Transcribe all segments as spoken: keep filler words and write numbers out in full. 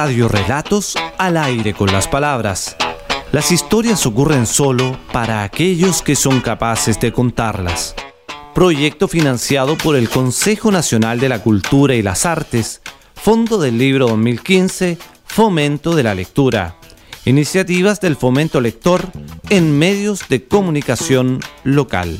Radiorelatos al aire con las palabras. Las historias ocurren solo para aquellos que son capaces de contarlas. Proyecto financiado por el Consejo Nacional de la Cultura y las Artes, Fondo del Libro dos mil quince, Fomento de la Lectura. Iniciativas del Fomento Lector en medios de comunicación local.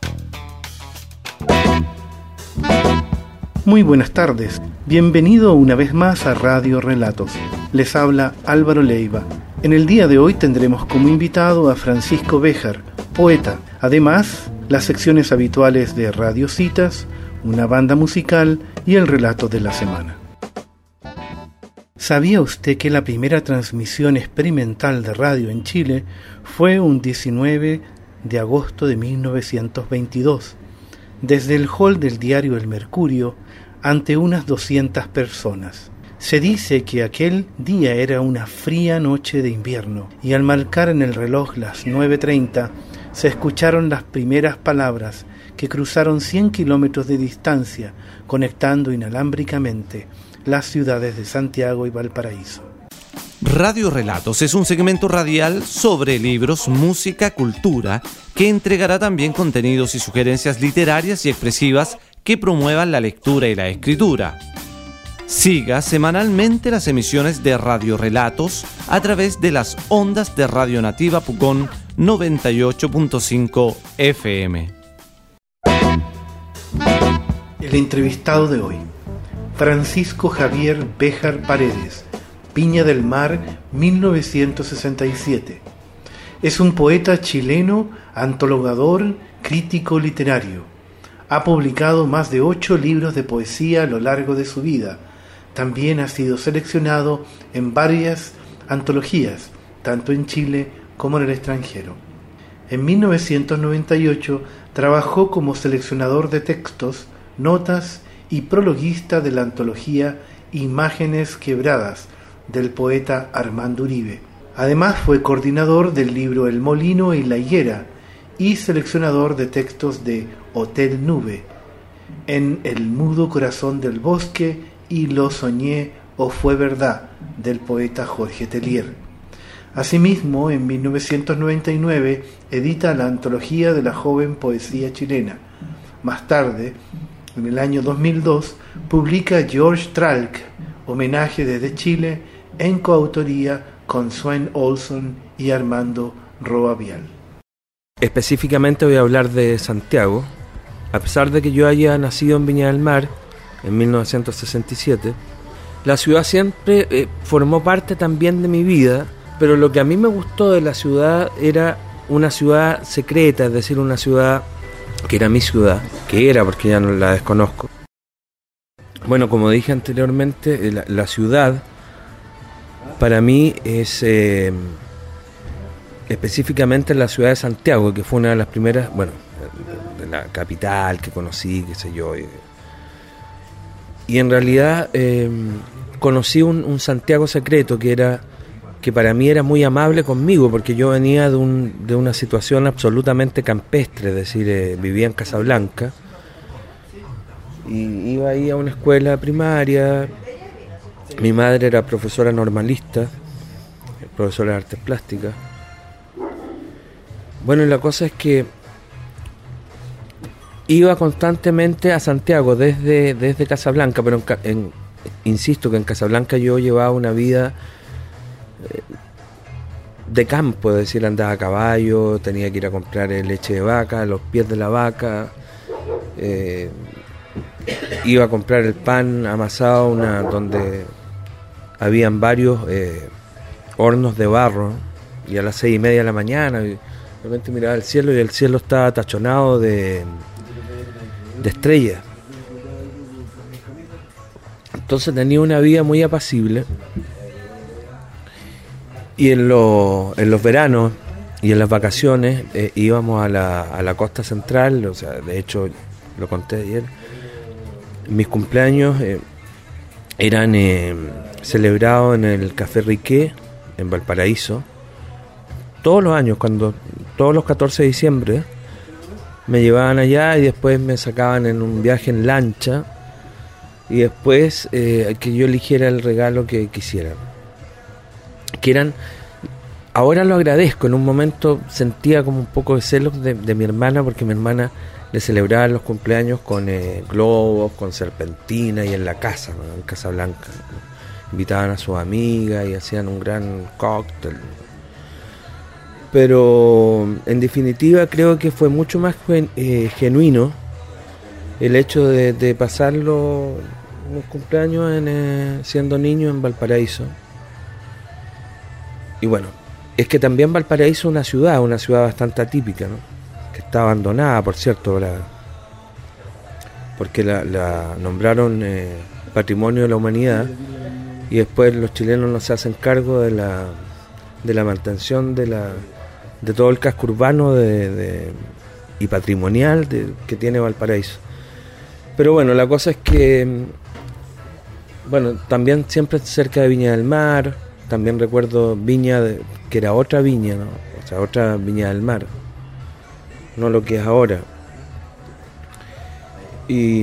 Muy buenas tardes. Bienvenido una vez más a Radio Relatos. Les habla Álvaro Leiva. En el día de hoy tendremos como invitado a Francisco Béjar, poeta. Además, las secciones habituales de Radio Citas, una banda musical y el relato de la semana. ¿Sabía usted que la primera transmisión experimental de radio en Chile fue un diecinueve de agosto de mil novecientos veintidós, desde el hall del diario El Mercurio, ante unas doscientas personas? Se dice que aquel día era una fría noche de invierno, y al marcar en el reloj las nueve treinta, se escucharon las primeras palabras que cruzaron cien kilómetros de distancia, conectando inalámbricamente las ciudades de Santiago y Valparaíso. Radiorelatos es un segmento radial sobre libros, música, cultura, que entregará también contenidos y sugerencias literarias y expresivas que promuevan la lectura y la escritura. Siga semanalmente las emisiones de Radiorelatos a través de las ondas de Radio Nativa Pucón noventa y ocho punto cinco F M. El entrevistado de hoy, Francisco Javier Béjar Paredes, Viña del Mar, mil novecientos sesenta y siete. Es un poeta chileno, antologador, crítico literario. Ha publicado más de ocho libros de poesía a lo largo de su vida. También ha sido seleccionado en varias antologías, tanto en Chile como en el extranjero. En mil novecientos noventa y ocho trabajó como seleccionador de textos, notas y prologuista de la antología Imágenes Quebradas, del poeta Armando Uribe. Además fue coordinador del libro El Molino y la Higuera y seleccionador de textos de Hotel Nube, En el mudo corazón del bosque y Lo soñé o fue verdad, del poeta Jorge Telier. Asimismo, en mil novecientos noventa y nueve edita la antología de la joven poesía chilena. Más tarde, en el año dos mil dos, publica George Tralc, homenaje desde Chile, en coautoría con Sven Olson y Armando Roa Vial. Específicamente voy a hablar de Santiago. A pesar de que yo haya nacido en Viña del Mar en mil novecientos sesenta y siete, la ciudad siempre eh, formó parte también de mi vida, pero lo que a mí me gustó de la ciudad era una ciudad secreta, es decir, una ciudad que era mi ciudad, que era porque ya no la desconozco. Bueno, como dije anteriormente, la, la ciudad para mí es eh, específicamente la ciudad de Santiago, que fue una de las primeras, bueno, de la capital que conocí, qué sé yo. Y, y en realidad eh, conocí un, un Santiago secreto que era que para mí era muy amable conmigo, porque yo venía de, un, de una situación absolutamente campestre, es decir, eh, vivía en Casablanca y iba ahí a una escuela primaria. Mi madre era profesora normalista, profesora de artes plásticas. Bueno, y la cosa es que iba constantemente a Santiago desde, desde Casablanca, pero en, en, insisto que en Casablanca yo llevaba una vida eh, de campo, es decir, andaba a caballo, tenía que ir a comprar leche de vaca, los pies de la vaca, eh, iba a comprar el pan amasado una, donde habían varios eh, hornos de barro, y a las seis y media de la mañana y de repente miraba el cielo y el cielo estaba tachonado de, de estrellas. Entonces tenía una vida muy apacible, y en, lo, en los veranos y en las vacaciones eh, íbamos a la, a la costa central, o sea, de hecho lo conté ayer, mis cumpleaños eh, eran eh, celebrados en el Café Riquet en Valparaíso todos los años, cuando todos los catorce de diciembre me llevaban allá y después me sacaban en un viaje en lancha y después eh, que yo eligiera el regalo que quisiera. que eran, ahora lo agradezco, en un momento sentía como un poco de celos de, de mi hermana, porque mi hermana le celebraba los cumpleaños con eh, globos, con serpentina y en la casa, ¿no? En Casablanca, ¿no? Invitaban a sus amigas y hacían un gran cóctel. Pero en definitiva creo que fue mucho más gen, eh, genuino el hecho de, de pasarlo los cumpleaños en, eh, siendo niño en Valparaíso. Y bueno, es que también Valparaíso es una ciudad, una ciudad bastante atípica, ¿no? Que está abandonada, por cierto, la, porque la, la nombraron eh, Patrimonio de la Humanidad, y después los chilenos no se hacen cargo de la, de la mantención de la de todo el casco urbano de, de, y patrimonial de, que tiene Valparaíso. Pero bueno, la cosa es que, bueno, también siempre cerca de Viña del Mar, también recuerdo Viña, de, que era otra viña, ¿no? O sea, otra Viña del Mar, no lo que es ahora. Y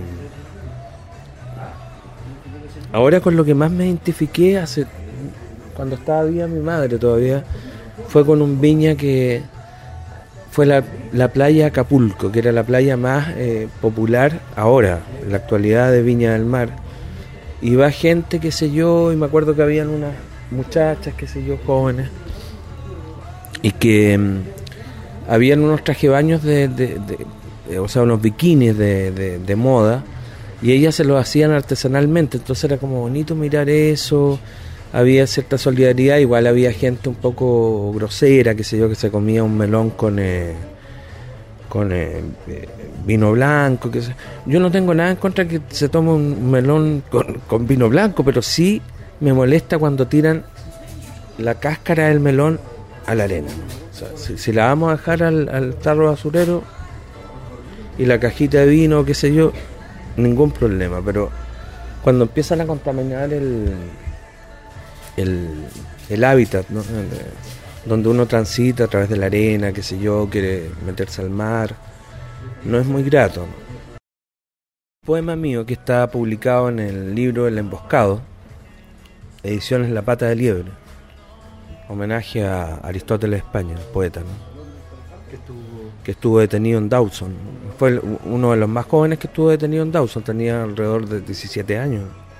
ahora con lo que más me identifiqué, hace cuando estaba viva mi madre todavía, fue con un Viña que fue la, la playa Acapulco, que era la playa más eh, popular ahora, en la actualidad de Viña del Mar. Y va gente, qué sé yo, y me acuerdo que habían unas muchachas, qué sé yo, jóvenes, y que um, habían unos trajebaños de, de, de, de, o sea, unos bikinis de, de, de moda, y ellas se los hacían artesanalmente, entonces era como bonito mirar eso. Había cierta solidaridad, igual había gente un poco grosera, qué sé yo, que se comía un melón con eh, con eh, vino blanco, qué sé. Yo no tengo nada en contra que se tome un melón con, con vino blanco, pero sí me molesta cuando tiran la cáscara del melón a la arena. O sea, si, si la vamos a dejar al, al tarro basurero y la cajita de vino, qué sé yo, ningún problema, pero cuando empiezan a contaminar el El, el hábitat, ¿no? Donde uno transita a través de la arena, qué sé yo, quiere meterse al mar, no es muy grato, ¿no? Un poema mío que está publicado en el libro El Emboscado, ediciones La Pata de Liebre, homenaje a Aristóteles de España, el poeta, ¿no? Que estuvo... que estuvo detenido en Dawson. Fue el, uno de los más jóvenes que estuvo detenido en Dawson, tenía alrededor de diecisiete años.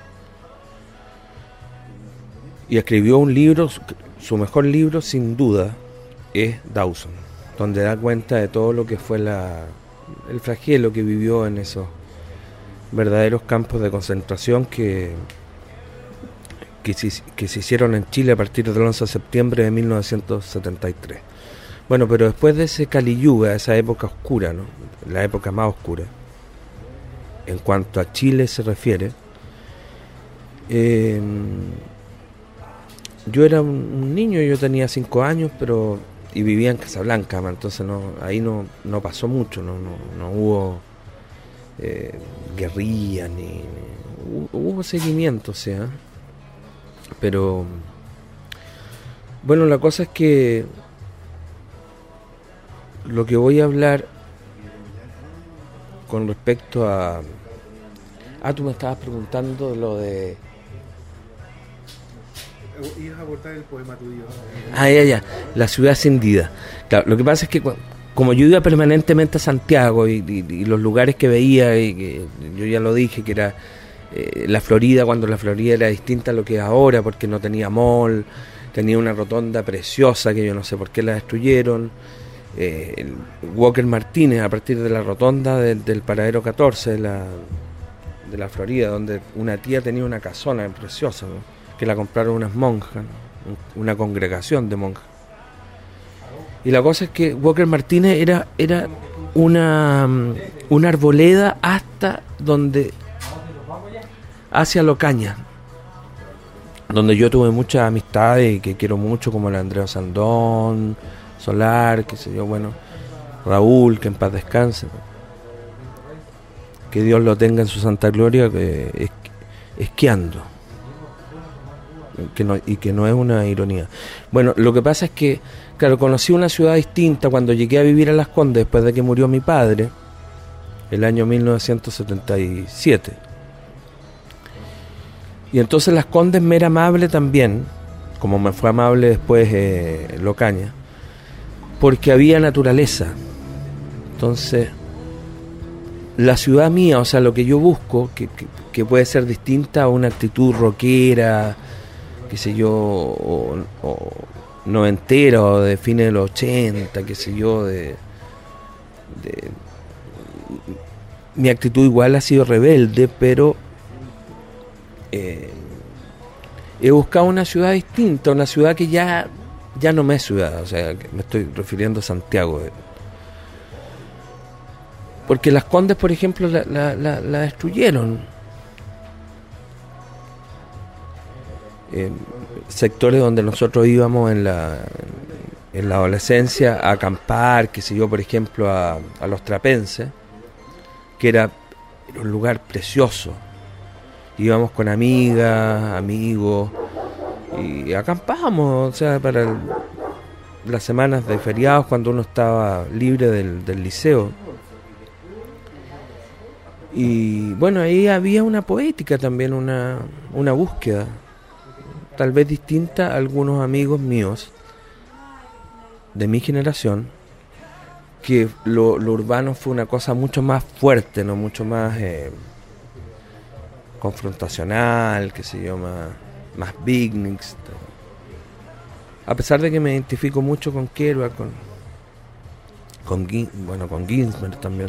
Y escribió un libro, su mejor libro sin duda es Dawson, donde da cuenta de todo lo que fue la, el flagelo que vivió en esos verdaderos campos de concentración que, que, se, que se hicieron en Chile a partir del once de septiembre de mil novecientos setenta y tres. Bueno, pero después de ese Kali Yuga, esa época oscura, ¿no? La época más oscura, en cuanto a Chile se refiere, eh, yo era un, un niño, yo tenía cinco años, pero y vivía en Casablanca, entonces no, ahí no, no pasó mucho, no, no, no hubo eh, guerrilla, ni, ni hubo, hubo seguimiento, o sea, pero bueno, la cosa es que lo que voy a hablar con respecto a... Ah, tú me estabas preguntando lo de... Ibas a aportar el poema tuyo. Ah, ya, ya, La ciudad encendida. Claro, lo que pasa es que como yo iba permanentemente a Santiago y, y, y los lugares que veía, y que yo ya lo dije, que era eh, la Florida, cuando la Florida era distinta a lo que es ahora, porque no tenía mall, tenía una rotonda preciosa que yo no sé por qué la destruyeron. Eh, el Walker Martínez, a partir de la rotonda de, del paradero catorce de la, de la Florida, donde una tía tenía una casona preciosa, ¿no? Que la compraron unas monjas, ¿no? Una congregación de monjas. Y la cosa es que Walker Martínez era, era una, una arboleda hasta donde, hacia Locaña, donde yo tuve muchas amistades y que quiero mucho, como el Andrea Sandón, Solar, qué sé yo, bueno, Raúl, que en paz descanse, que Dios lo tenga en su santa gloria, eh, es, esquiando, que no, y que no es una ironía. Bueno, lo que pasa es que, claro, conocí una ciudad distinta cuando llegué a vivir a Las Condes después de que murió mi padre, el año mil novecientos setenta y siete. Y entonces Las Condes me era amable también, como me fue amable después eh, Locaña, porque había naturaleza. Entonces, la ciudad mía, o sea, lo que yo busco, que, que, que puede ser distinta a una actitud rockera, qué sé yo, o, o noventera, o de fines de los ochenta, qué sé yo, de, de mi actitud igual ha sido rebelde, pero eh, he buscado una ciudad distinta, una ciudad que ya, ya no me es ciudad, o sea, me estoy refiriendo a Santiago. Porque Las Condes, por ejemplo, la, la, la, la destruyeron. Eh, sectores donde nosotros íbamos en la, en la adolescencia a acampar, qué sé yo, por ejemplo, a, a Los Trapenses, que era un lugar precioso. Íbamos con amigas, amigos, y acampábamos, o sea, para el, las semanas de feriados, cuando uno estaba libre del, del liceo. Y bueno, ahí había una poética también, una, una búsqueda, tal vez distinta a algunos amigos míos de mi generación, que lo, lo urbano fue una cosa mucho más fuerte, no mucho más eh, confrontacional, qué sé yo, más, más beatniks. A pesar de que me identifico mucho con Kerouac, con, con, bueno, con Ginsberg también.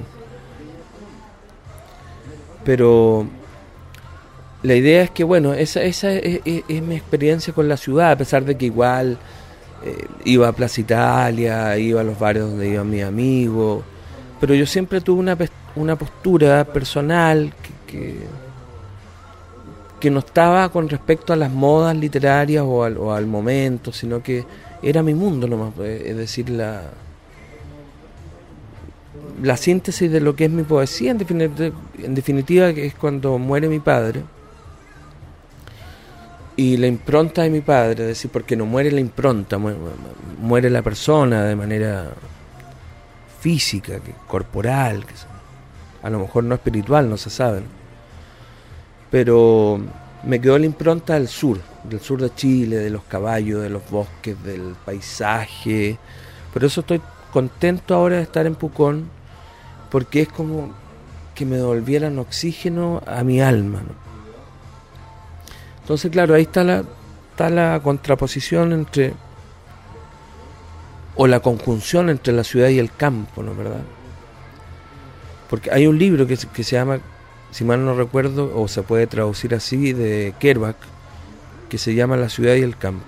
Pero la idea es que, bueno, esa, esa es, es, es mi experiencia con la ciudad, a pesar de que igual eh, iba a Plaza Italia, iba a los bares donde iban mis amigos, pero yo siempre tuve una, una postura personal que, que, que no estaba con respecto a las modas literarias o al, o al momento, sino que era mi mundo nomás, es decir, la... la síntesis de lo que es mi poesía, en definitiva, en definitiva, que es cuando muere mi padre, y la impronta de mi padre, es decir, porque no muere la impronta, muere, muere la persona de manera física, que, corporal, que a lo mejor no espiritual, no se sabe, ¿no? Pero me quedó la impronta del sur, del sur de Chile, de los caballos, de los bosques, del paisaje. Por eso estoy contento ahora de estar en Pucón, porque es como que me devolvieran oxígeno a mi alma, ¿no? Entonces, claro, ahí está la, está la contraposición entre, o la conjunción entre la ciudad y el campo, ¿no? ¿Verdad? Porque hay un libro que, que se llama, si mal no recuerdo, o se puede traducir así, de Kerouac, que se llama La ciudad y el campo.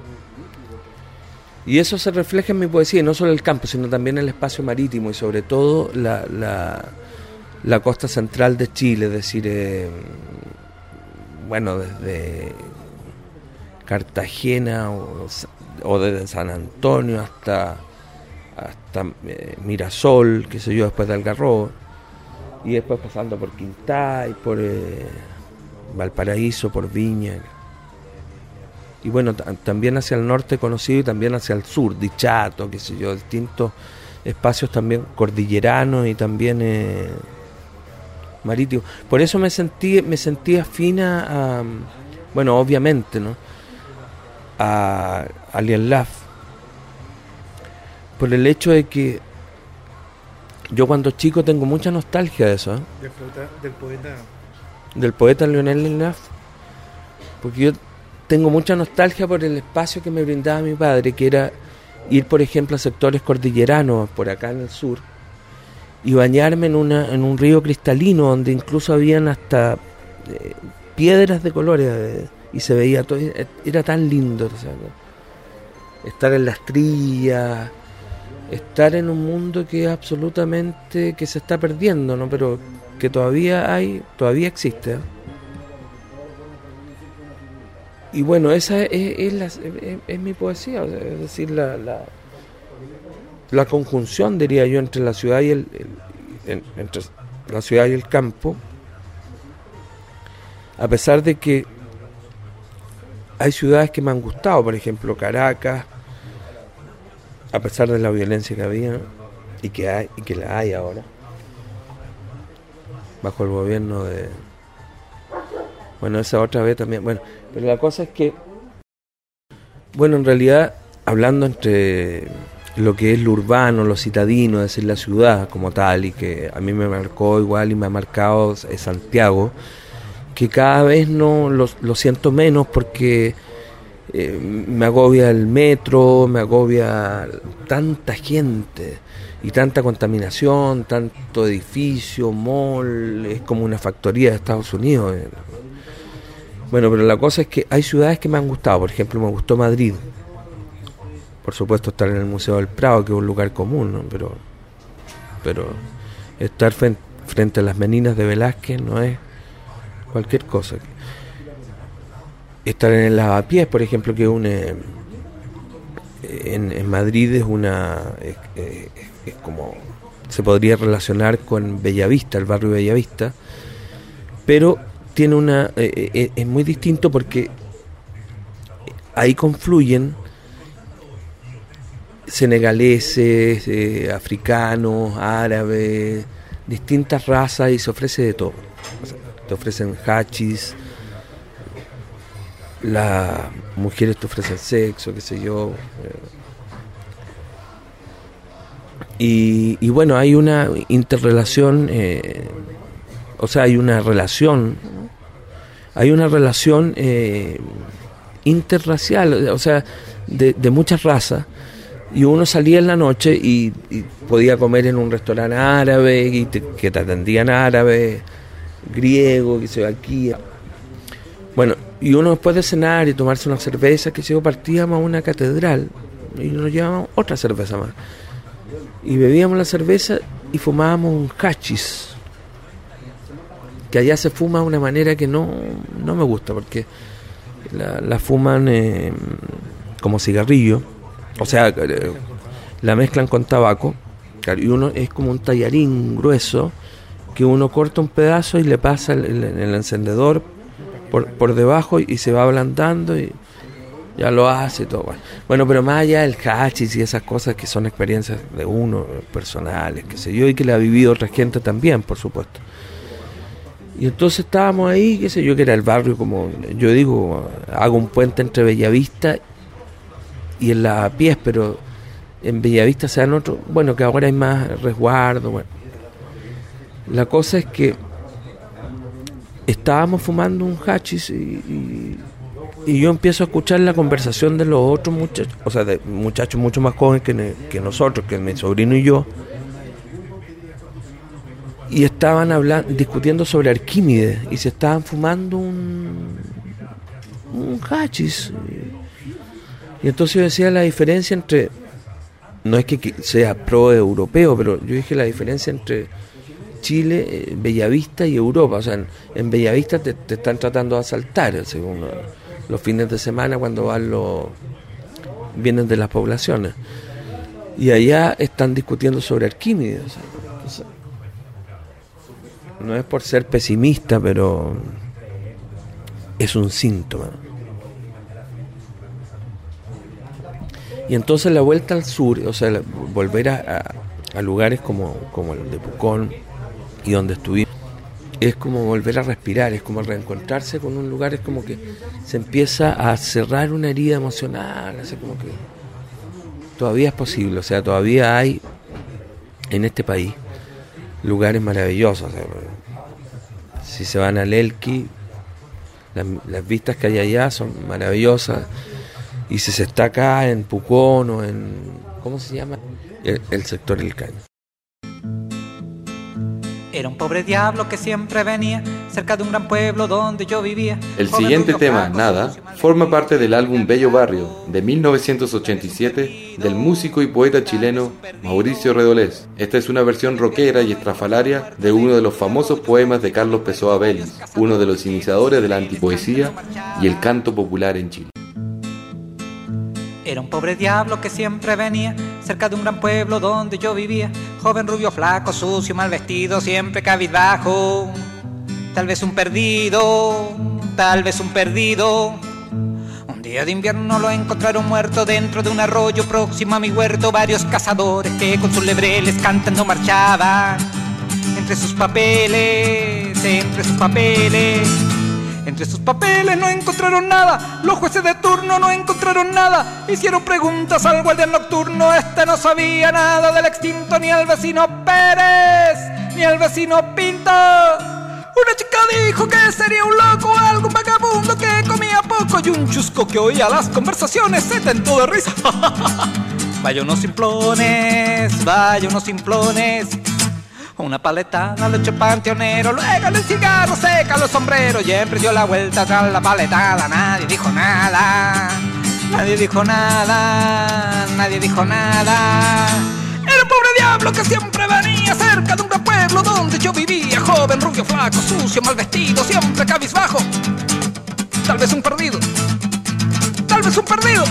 Y eso se refleja en mi poesía, y no solo el campo, sino también el espacio marítimo y sobre todo la, la, la costa central de Chile, es decir, eh, bueno, desde Cartagena o, o desde San Antonio hasta, hasta eh, Mirasol, qué sé yo, después de Algarrobo, y después pasando por Quintay, por eh, Valparaíso, por Viña. Y bueno, t- también hacia el norte conocido y también hacia el sur, Dichato, qué sé yo, distintos espacios también cordilleranos y también eh, marítimos. Por eso me sentí, me sentí afina a, bueno, obviamente, ¿no? A Alien Love. Por el hecho de que yo cuando chico tengo mucha nostalgia de eso, ¿eh? Del, poeta, del poeta. Del poeta Lionel Love. Porque yo tengo mucha nostalgia por el espacio que me brindaba mi padre, que era ir, por ejemplo, a sectores cordilleranos, por acá en el sur, y bañarme en una en un río cristalino, donde incluso habían hasta eh, piedras de colores, eh, y se veía todo, era tan lindo, o sea, estar en las trillas, estar en un mundo que absolutamente, que se está perdiendo, ¿no? Pero que todavía hay, todavía existe, ¿eh? Y bueno, esa es, es, la, es, es mi poesía, es decir, la, la, la conjunción, diría yo, entre la ciudad y el, el en, entre la ciudad y el campo, a pesar de que hay ciudades que me han gustado, por ejemplo Caracas, a pesar de la violencia que había y que hay y que la hay ahora bajo el gobierno de, bueno, esa otra vez también, bueno, pero la cosa es que Bueno, en realidad, hablando entre lo que es lo urbano, lo citadino, es decir, la ciudad como tal, y que a mí me marcó igual y me ha marcado es Santiago, que cada vez no lo, lo siento menos porque eh, me agobia el metro, me agobia tanta gente y tanta contaminación, tanto edificio, mall, es como una factoría de Estados Unidos. Bueno, pero la cosa es que hay ciudades que me han gustado. Por ejemplo, me gustó Madrid. Por supuesto, estar en el Museo del Prado, que es un lugar común, ¿no? Pero, pero estar frente, frente a las Meninas de Velázquez no es cualquier cosa. Estar en el Lavapiés, por ejemplo, que un, eh, en, en Madrid es una... Es, es, es como... se podría relacionar con Bellavista, el barrio Bellavista, pero... tiene una eh, eh, es muy distinto porque ahí confluyen senegaleses, eh, africanos, árabes, distintas razas y se ofrece de todo. O sea, te ofrecen hachis, las mujeres te ofrecen sexo, qué sé yo. Y, y bueno, hay una interrelación, eh, o sea, hay una relación, hay una relación eh, interracial, o sea, de, de muchas razas. Y uno salía en la noche y, y podía comer en un restaurante árabe, y te, que te atendían árabe, griego, que se ve aquí. Bueno, y uno después de cenar y tomarse una cerveza, que se partíamos a una catedral y nos llevábamos otra cerveza más. Y bebíamos la cerveza y fumábamos un hachís, que allá se fuma de una manera que no, no me gusta, porque la, la fuman eh, como cigarrillo. O sea, la mezclan con tabaco, y uno es como un tallarín grueso que uno corta un pedazo y le pasa el, el, el encendedor por, por debajo y se va ablandando y ya lo hace todo. Bueno, pero más allá del hachís y esas cosas que son experiencias de uno, personales, qué sé yo, y que le ha vivido otra gente también, por supuesto. Y entonces estábamos ahí, qué sé yo, que era el barrio, como yo digo, hago un puente entre Bellavista y en Lavapiés, pero en Bellavista se dan otros, bueno, que ahora hay más resguardo. Bueno, la cosa es que estábamos fumando un hachís y, y, y yo empiezo a escuchar la conversación de los otros muchachos, o sea, de muchachos mucho más jóvenes que, que nosotros, que mi sobrino y yo, y estaban hablando, discutiendo sobre Arquímedes, y se estaban fumando un, un hachís. Y entonces yo decía la diferencia entre, no es que sea pro-europeo, pero yo dije la diferencia entre Chile, eh, Bellavista y Europa. O sea, en, en Bellavista te, te están tratando de asaltar, según los, los fines de semana cuando van los, vienen de las poblaciones. Y allá están discutiendo sobre Arquímedes. O sea, entonces, no es por ser pesimista, pero es un síntoma. Y entonces la vuelta al sur, o sea, la, volver a, a, a lugares como, como el de Pucón y donde estuvimos, es como volver a respirar, es como reencontrarse con un lugar, es como que se empieza a cerrar una herida emocional, así como que todavía es posible, o sea, todavía hay en este país lugares maravillosos. O sea, si se van al Elqui, las, las vistas que hay allá son maravillosas. Y si se está acá en Pucón o en, ¿cómo se llama? El, el sector El Caño. Era un pobre diablo que siempre venía cerca de un gran pueblo donde yo vivía. El siguiente tema, Nada, forma parte del álbum Bello Barrio, de mil novecientos ochenta y siete, del músico y poeta chileno Mauricio Redolés. Esta es una versión rockera y estrafalaria de uno de los famosos poemas de Carlos Pessoa Vélez, uno de los iniciadores de la antipoesía y el canto popular en Chile. Era un pobre diablo que siempre venía cerca de un gran pueblo donde yo vivía. Joven, rubio, flaco, sucio, mal vestido, siempre cabizbajo. Tal vez un perdido, tal vez un perdido. Un día de invierno lo encontraron muerto dentro de un arroyo próximo a mi huerto. Varios cazadores que con sus lebreles cantando marchaban entre sus papeles, entre sus papeles. En Entre sus papeles no encontraron nada, los jueces de turno no encontraron nada. Hicieron preguntas al guardia nocturno, este no sabía nada del extinto, ni al vecino Pérez, ni al vecino Pinto. Una chica dijo que sería un loco, algún vagabundo que comía poco, y un chusco que oía las conversaciones se tentó de risa. Vaya unos simplones, vaya unos simplones. Una paletada le echó panteonero, luego el cigarro seca los sombreros y emprendió la vuelta tras la paletada. Nadie dijo nada, nadie dijo nada, nadie dijo nada. Era un pobre diablo que siempre venía cerca de un gran pueblo donde yo vivía. Joven, rubio, flaco, sucio, mal vestido, siempre cabizbajo. Tal vez un perdido, tal vez un perdido.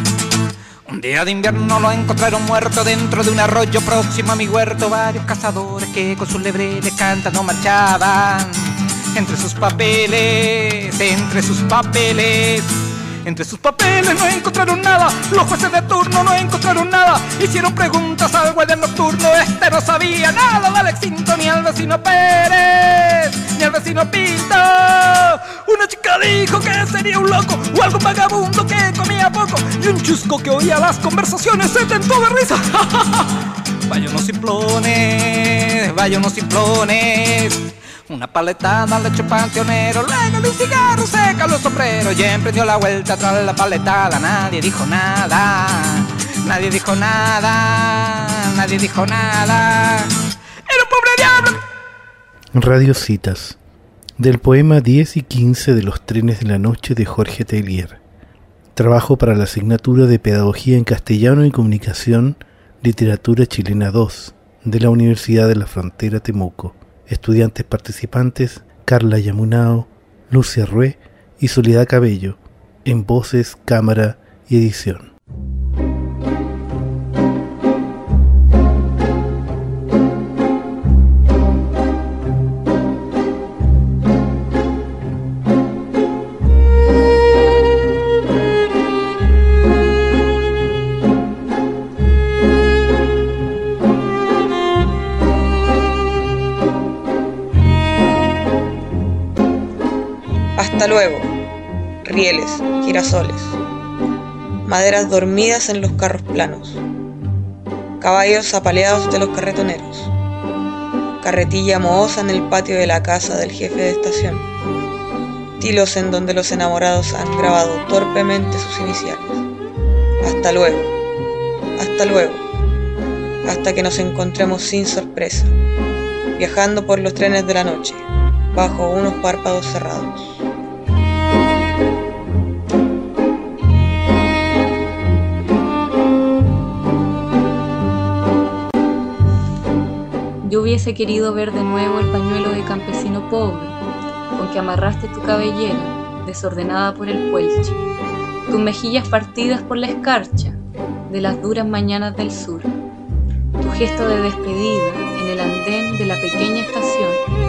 Un día de invierno lo encontraron muerto dentro de un arroyo próximo a mi huerto. Varios cazadores que con sus lebreles cantando marchaban. Entre sus papeles, entre sus papeles, entre sus papeles no encontraron nada. Los jueces de turno no encontraron nada. Hicieron preguntas al guardia nocturno, este no sabía nada del extinto, ni al vecino Pérez, ni al vecino Pinto. Una chica dijo que sería un loco o algún vagabundo que comía poco, y un chusco que oía las conversaciones se tentó de risa. Vaya unos simplones, vaya unos simplones. Una paletada le echó panteonero, luego de un cigarro seca los sombreros y emprendió la vuelta tras la paletada. Nadie dijo nada, nadie dijo nada, nadie dijo nada. Era un pobre diablo. Radiocitas, del poema diez y quince de Los trenes de la noche de Jorge Teillier. Trabajo para la asignatura de Pedagogía en Castellano y Comunicación, Literatura Chilena dos, de la Universidad de la Frontera Temuco. Estudiantes participantes: Carla Yamunao, Lucia Rué y Soledad Cabello, en voces, cámara y edición. Hasta luego, rieles, girasoles, maderas dormidas en los carros planos, caballos apaleados de los carretoneros, carretilla mohosa en el patio de la casa del jefe de estación, tilos en donde los enamorados han grabado torpemente sus iniciales. Hasta luego, hasta luego, hasta que nos encontremos sin sorpresa, viajando por los trenes de la noche, bajo unos párpados cerrados. Yo hubiese querido ver de nuevo el pañuelo de campesino pobre, con que amarraste tu cabellera, desordenada por el puelche, tus mejillas partidas por la escarcha de las duras mañanas del sur, tu gesto de despedida en el andén de la pequeña estación.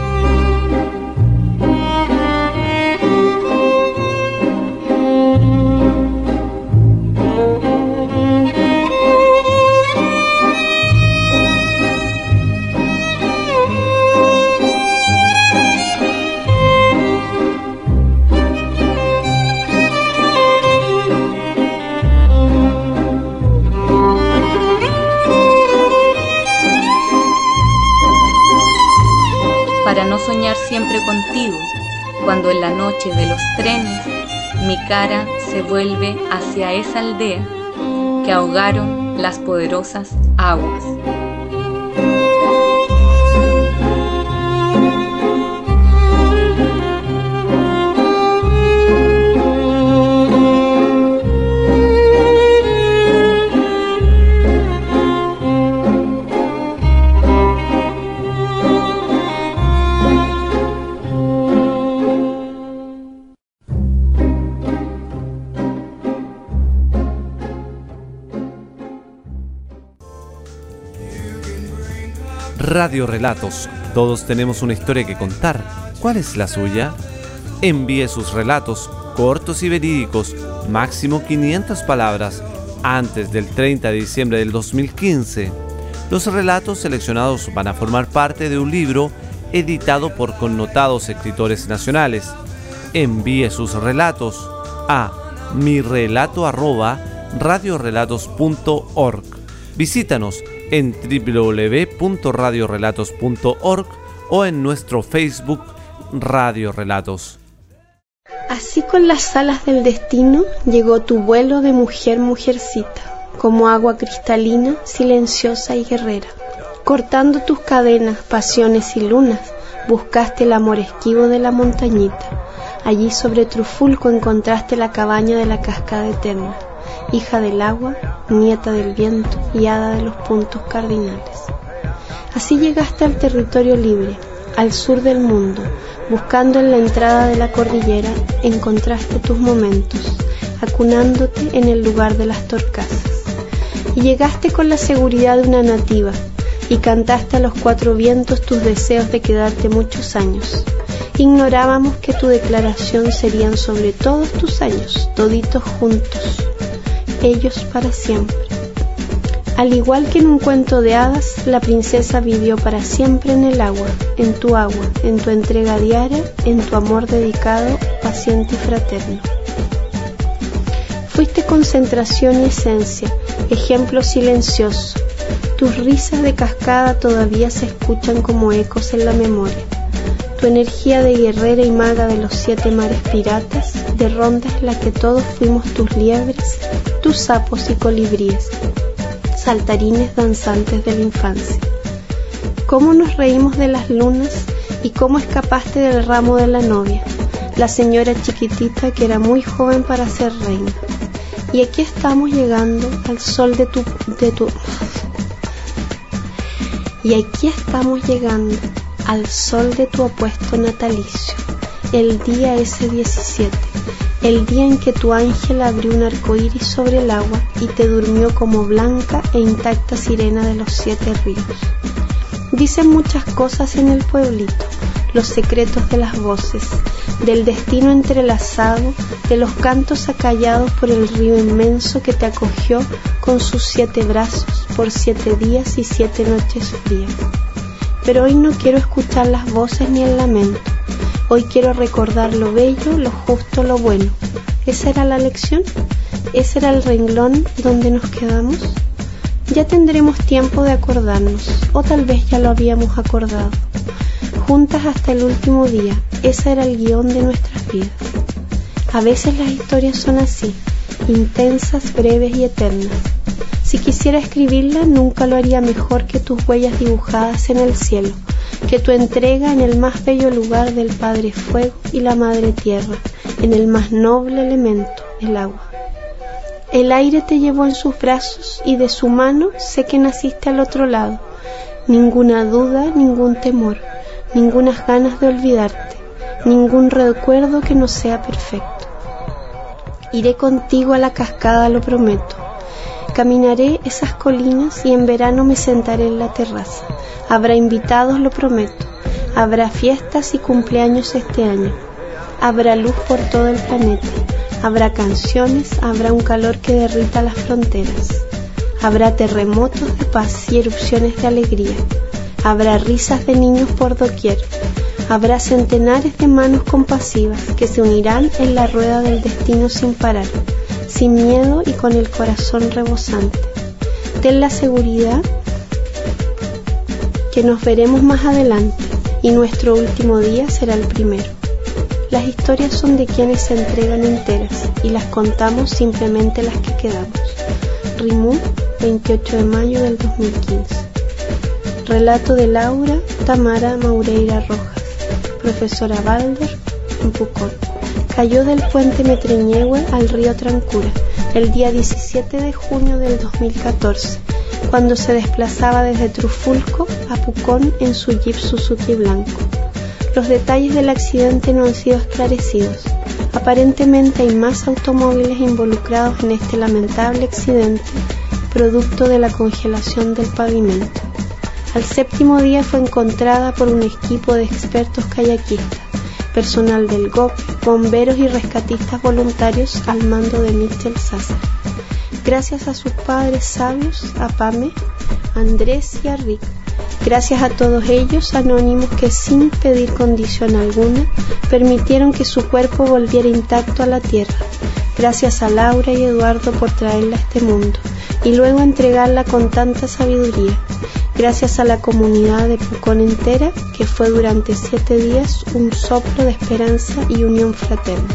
Para no soñar siempre contigo, cuando en la noche de los trenes mi cara se vuelve hacia esa aldea que ahogaron las poderosas aguas. Radio Relatos. Todos tenemos una historia que contar. ¿Cuál es la suya? Envíe sus relatos, cortos y verídicos, máximo quinientas palabras, antes del treinta de diciembre del dos mil quince. Los relatos seleccionados van a formar parte de un libro editado por connotados escritores nacionales. envíe sus relatos a mirelato arroba radiorelatos punto org. Visítanos en doble u doble u doble u punto radiorelatos punto org o en nuestro Facebook Radio Relatos. Así con las alas del destino llegó tu vuelo de mujer, mujercita, como agua cristalina, silenciosa y guerrera. Cortando tus cadenas, pasiones y lunas, buscaste el amor esquivo de la montañita. Allí sobre Trufulco encontraste la cabaña de la cascada eterna, hija del agua, nieta del viento y hada de los puntos cardinales. Así llegaste al territorio libre, al sur del mundo. Buscando en la entrada de la cordillera, encontraste tus momentos, acunándote en el lugar de las torcasas. Y llegaste con la seguridad de una nativa, y cantaste a los cuatro vientos tus deseos de quedarte muchos años. Ignorábamos que tu declaración serían sobre todos tus años, toditos juntos, ellos para siempre. Al igual que en un cuento de hadas, la princesa vivió para siempre en el agua, en tu agua, en tu entrega diaria, en tu amor dedicado, paciente y fraterno. Fuiste concentración y esencia, ejemplo silencioso. Tus risas de cascada todavía se escuchan como ecos en la memoria. Tu energía de guerrera y maga de los siete mares piratas, de ronda en la que todos fuimos tus liebres, tus sapos y colibríes, saltarines danzantes de la infancia. Cómo nos reímos de las lunas y cómo escapaste del ramo de la novia, la señora chiquitita que era muy joven para ser reina. Y aquí estamos llegando al sol de tu... de tu... Y aquí estamos llegando al sol de tu apuesto natalicio, el día ese diecisiete, el día en que tu ángel abrió un arco iris sobre el agua y te durmió como blanca e intacta sirena de los siete ríos. Dicen muchas cosas en el pueblito, los secretos de las voces, del destino entrelazado, de los cantos acallados por el río inmenso que te acogió con sus siete brazos por siete días y siete noches frías. Pero hoy no quiero escuchar las voces ni el lamento. Hoy quiero recordar lo bello, lo justo, lo bueno. ¿Esa era la lección? ¿Ese era el renglón donde nos quedamos? Ya tendremos tiempo de acordarnos, o tal vez ya lo habíamos acordado. Juntas hasta el último día, ese era el guión de nuestras vidas. A veces las historias son así, intensas, breves y eternas. Si quisiera escribirla, nunca lo haría mejor que tus huellas dibujadas en el cielo, que tu entrega en el más bello lugar del Padre Fuego y la Madre Tierra, en el más noble elemento, el agua. El aire te llevó en sus brazos y de su mano sé que naciste al otro lado. Ninguna duda, ningún temor, ningunas ganas de olvidarte, ningún recuerdo que no sea perfecto. Iré contigo a la cascada, lo prometo. Caminaré esas colinas y en verano me sentaré en la terraza. Habrá invitados, lo prometo. Habrá fiestas y cumpleaños este año. Habrá luz por todo el planeta. Habrá canciones, habrá un calor que derrita las fronteras. Habrá terremotos de paz y erupciones de alegría. Habrá risas de niños por doquier. Habrá centenares de manos compasivas que se unirán en la rueda del destino sin parar, sin miedo y con el corazón rebosante. Ten la seguridad que nos veremos más adelante y nuestro último día será el primero. Las historias son de quienes se entregan enteras y las contamos simplemente las que quedamos. Rimú, veintiocho de mayo del dos mil quince. Relato de Laura Tamara Maureira Rojas, profesora Balder, en Pucón. Cayó del puente Metreñehue al río Trancura el día diecisiete de junio del dos mil catorce, cuando se desplazaba desde Trufulco a Pucón en su Jeep Suzuki blanco. Los detalles del accidente no han sido esclarecidos. Aparentemente hay más automóviles involucrados en este lamentable accidente, producto de la congelación del pavimento. Al séptimo día fue encontrada por un equipo de expertos kayakistas, personal del G O P, bomberos y rescatistas voluntarios al mando de Mitchell Sasa. Gracias a sus padres sabios, a Pame, a Andrés y a Rick, Gracias a todos ellos anónimos que sin pedir condición alguna permitieron que su cuerpo volviera intacto a la tierra. Gracias a Laura y Eduardo por traerla a este mundo y luego entregarla con tanta sabiduría. Gracias a la comunidad de Pucón entera, que fue durante siete días un soplo de esperanza y unión fraterna.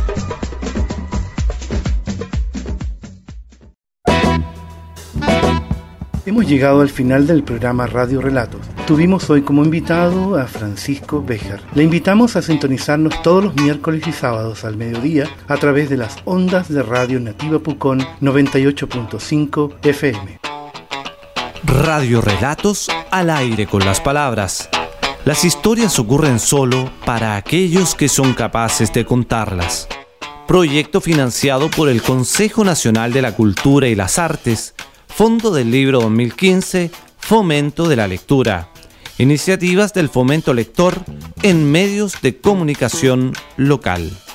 Hemos llegado al final del programa Radio Relatos. Tuvimos hoy como invitado a Francisco Béjar. Le invitamos a sintonizarnos todos los miércoles y sábados al mediodía a través de las ondas de Radio Nativa Pucón noventa y ocho punto cinco F M. Radio Relatos al aire con las palabras. Las historias ocurren solo para aquellos que son capaces de contarlas. Proyecto financiado por el Consejo Nacional de la Cultura y las Artes, Fondo del Libro dos mil quince, Fomento de la Lectura. Iniciativas del Fomento Lector en medios de comunicación local.